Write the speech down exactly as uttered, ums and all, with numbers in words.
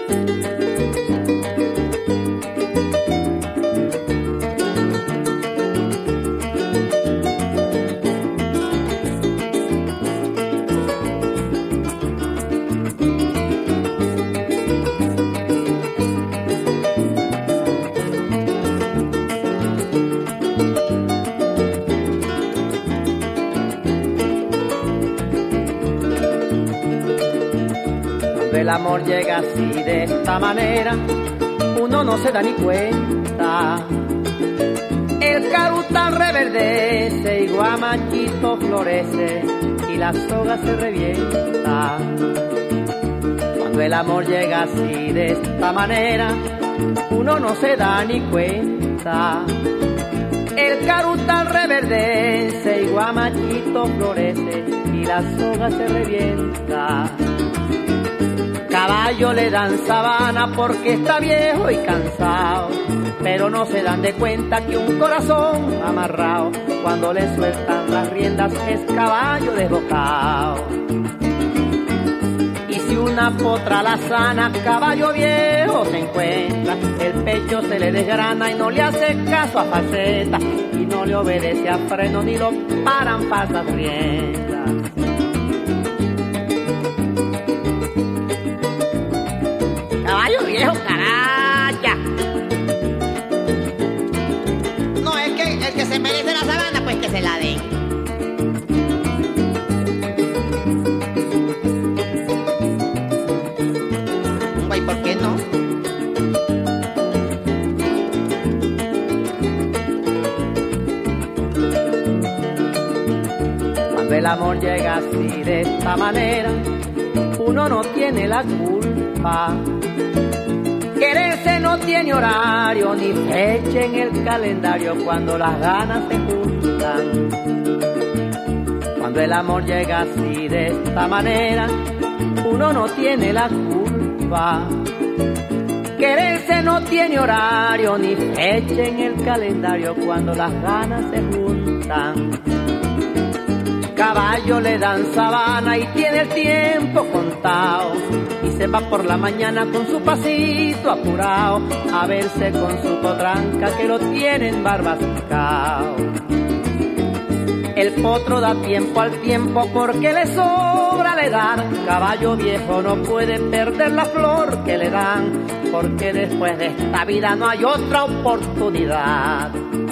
El amor llega así de esta manera, uno no se da ni cuenta. El carután reverdece y guamachito florece y la soga se revienta. Cuando el amor llega así de esta manera, uno no se da ni cuenta. El carután reverdece y guamachito florece y la soga se revienta. Caballo le dan sabana porque está viejo y cansado, pero no se dan de cuenta que un corazón amarrado, cuando le sueltan las riendas es caballo desbocado. Y si una potra la sana, caballo viejo se encuentra, el pecho se le desgrana y no le hace caso a faceta, y no le obedece a freno ni lo paran falsas riendas. Caballo viejo, caracha. No, es que el que se merece la sabana, pues que se la den. Güey, ¿por qué no? Cuando el amor llega así de esta manera, uno no tiene la culpa. Quererse no tiene horario ni fecha en el calendario cuando las ganas se juntan. Cuando el amor llega así de esta manera, uno no tiene la culpa. Quererse no tiene horario ni fecha en el calendario cuando las ganas se juntan. Caballo le dan sabana y tiene el tiempo contado, y se va por la mañana con su pasito apurado a verse con su potranca que lo tienen barbascao. El potro da tiempo al tiempo porque le sobra la edad. Caballo viejo no puede perder la flor que le dan, porque después de esta vida no hay otra oportunidad.